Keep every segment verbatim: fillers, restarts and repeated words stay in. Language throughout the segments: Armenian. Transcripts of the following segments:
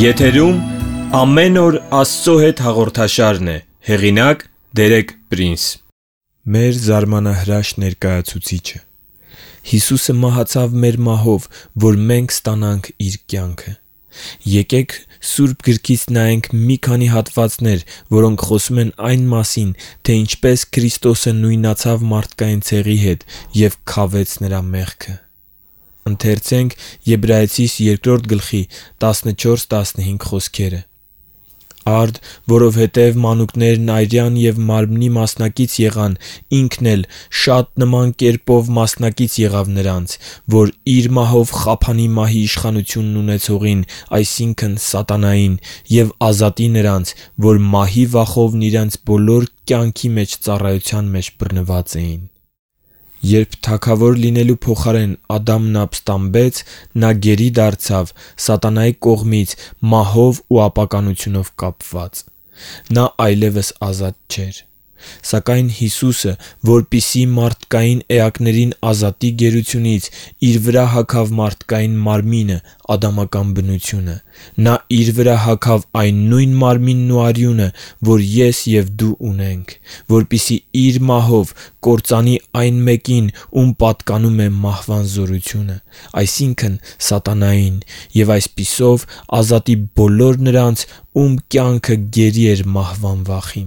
Եթերում ամեն օր Աստծո հետ հաղորդաշարն է, հեղինակ Դերեկ Պրինս։ Մեր զարմանահրաշ ներկայացուցիչը Հիսուսը մահացավ մեր մահով, որ մենք ստանանք իր կյանքը։ Եկեք Սուրբ Գրքից նայենք մի քանի հատվածներ, որոնք խոսում են այն մասին, թե ինչպես Քրիստոսը նույնացավ մարդկային ցեղի հետ և քավեց նրա մեղքը։ Ընթերցենք Եբրայեցիս երկրորդ գլխի տասնչորս տասնհինգ խոսքերը։ Արդ, որովհետև մանուկներն այրյան և մարմնի մասնակից եղան, ինքն էլ շատ նման կերպով մասնակից եղավ նրանց, որ իր մահով խափանի մահի իշխանությունն ունեցողին, այսինքն սատանային, և ազատի նրանց, որ մահի վախովն իրենց բոլոր կյանքի մեջ ծառայության մեջ բռնված էին։ Երբ թագավոր լինելու փոխարեն Ադամն ապստամբեց, նա գերի դարձավ սատանայի կողմից մահով ու ապականությունով կապված։ Նա այլևս ազատ չէր։ Սակայն Հիսուսը, որպեսզի մարդկային էակներին ազատի գերությունից, իր վրա հագավ մարդկային մարմինը, ադամական բնությունը։ Նա իր վրա հագավ այն նույն մարմինն ու արյունը, որ ես և դու ունենք, որպեսզի իր մահով կործանի այն մեկին, ում պատկանում է մահվան զորությունը, այսինքն սատանային, և այսպիսով ազատի բոլոր նրանց, ում կյանքը գերի էր մահվան վախին։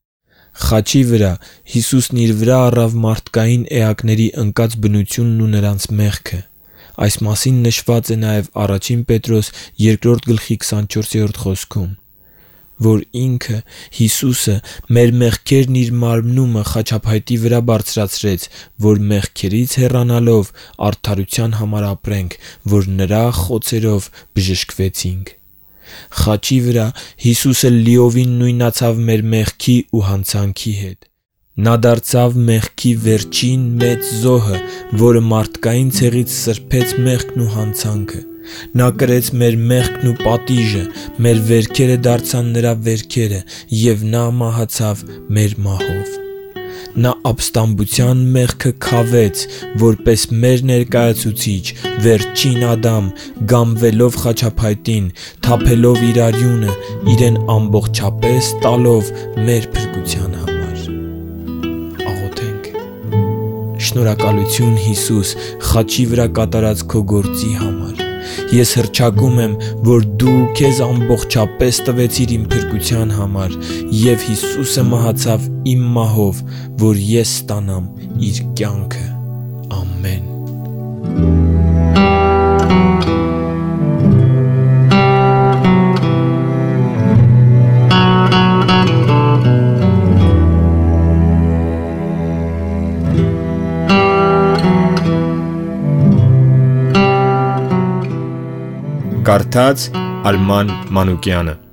Խաչի վրա Հիսուսն իր վրա առավ մարդկային էակների ընկած բնությունն ու նրանց մեղքը։ Այս մասին նշված է նաև Առաջին Պետրոս երկրորդ գլխի քսանչորսերորդ խոսքում, որ ինքը Հիսուսը մեր մեղքերն իր մարմնումը խաչափայտի վրա բարձրացրեց, որ մեղքերից հեռանալով արդարության համար ապրենք, որ նրա խոցերով բժշկվեցինք։ Խաչի վրա Հիսուսը լիովին նույնացավ մեր մեղքի ու հանցանքի հետ։ Նա դարձավ մեղքի վերջին մեծ զոհը, որը մարդկային ցեղից սրբեց մեղքն ու հանցանքը։ Նա կրեց մեր մեղքն ու պատիժը, մեր վերքերը դարձան նրա վերքերը, և նա մահացավ մեր մահով։ Նա ապստամբության մեղքը քավեց, որպես մեր ներկայացուցիչ, վերջին Ադամ, գամվելով խաչափայտին, թափելով իր արյունը, իրեն ամբողջապես տալով մեր փրկության համար։ Աղոթենք։ Շնորհակալություն Հիսուս, խաչի վրա կատարած քո գործի համար։ Ես հռչակում եմ, որ դու քեզ ամբողջապես տվեցիր իմ փրկության համար, և Հիսուսը մահացավ իմ մահով, որ ես ստանամ իր կյանքը։ Ամեն։ Կարդաց Արման Մանուկյանը։